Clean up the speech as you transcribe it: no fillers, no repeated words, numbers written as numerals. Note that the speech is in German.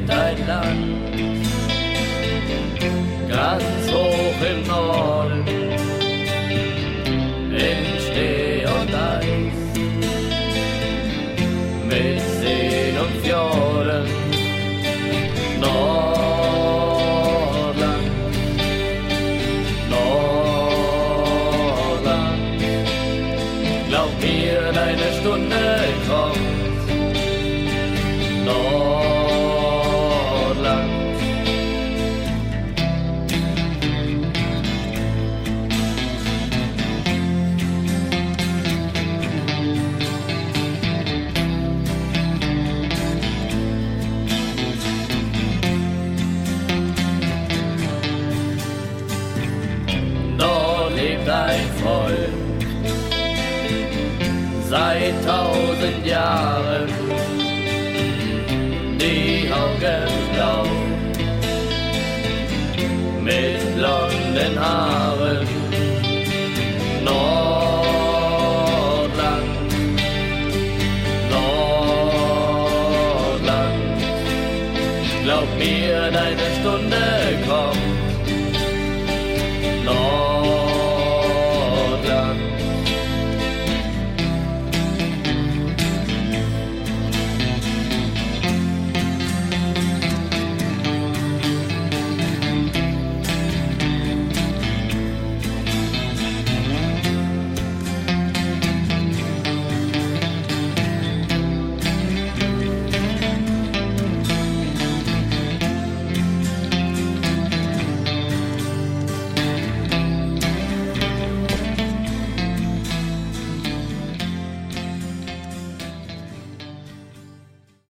gibt ein Land, ganz hoch im Norden, in Schnee und Eis, mit Seen und Fjorden, Nordland, Nordland. Glaub mir, deine Stunde kommt, Nordland. Dort lebt ein Volk seit 1000 Jahren, die Augen blau, mit blonden Haaren, Nordland, Nordland. Glaub mir, deine Stunde kommt, Nordland.